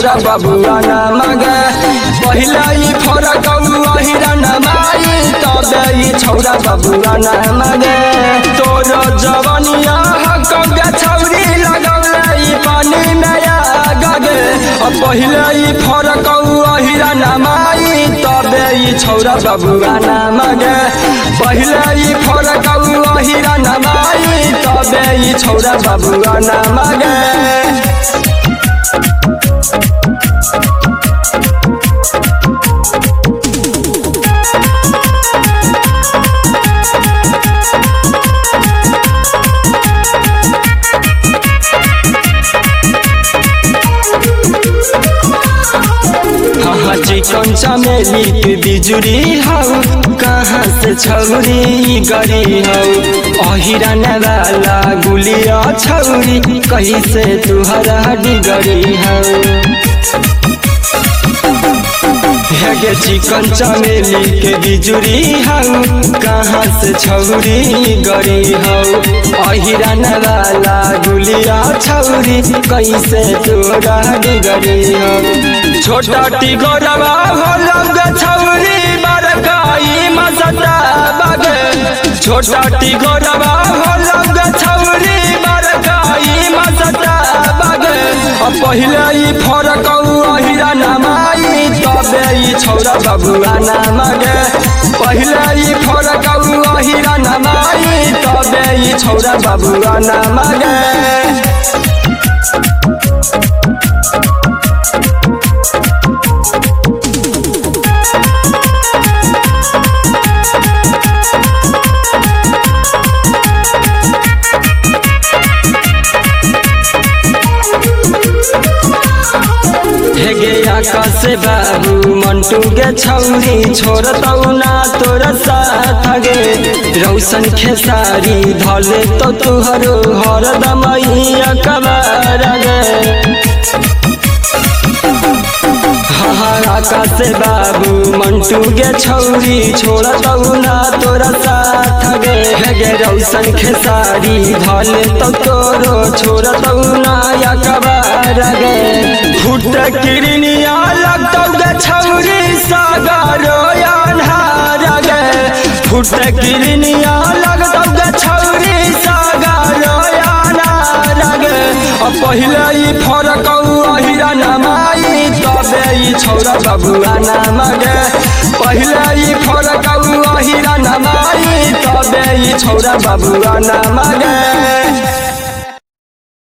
छौरा बबुआ न मागे पहले ही फरक अहिरा न माई तबे ही छौरा बबुआ न मागे तोर जवानिया हक छौरी लगौले पानी में गगे पहले ही फरक अहिरा न माई तबे ही छौरा बबुआ न मागे पहले ही फरक अहिरा न माई तबे ही छौरा बबुआ न मागे चिकन चमेली के बिजुरी हौ कहाँ से छौरी गरी हौ अहिरा वाला गुलिया छौरी कैसे तुहरा डिगरी हौ हेगे चिकन चमेली के बिजुरी हौ कहाँ से छौरी गरी हौ अहिरा वाला गुलिया छौरी कैसे तुहरा डिगरी हौ छोटा टिगरवा होलग छौरी बरकाई मसता बगे छोटा टिगरवा होलग छौरी बरकाई मसता बगे पहले ही फरक अहिरा न माई तबे ही छौरा बबुआ न मागे पहले ही फरक अहिरा न माई तबे ही छौरा बबुआ न मागे हेगे आकाश बाबू मंटू गे छौरी छोड़तौ ना तोर साथ गे रौशन खेसारी धले तो तुहरो हरदम अकबर गे आकाश बाबू मंटू गे छौरी छोड़तौ ना तोर साथ गे हेगे रौशन खेसारी धले तो तोरो छोड़तौ ना अकबर गे फुट किरनिया लगतौ गे छौरी सागरो अन्हार गे फुट किरनिया लगतौ गे छौरी सागरो अन्हार गे पहले ही फरक अहिरा न माई तबे ही छौरा बबुआ न मागे पहले ही फरक अहिरा न माई तबे ही छौरा बबुआ न मागे।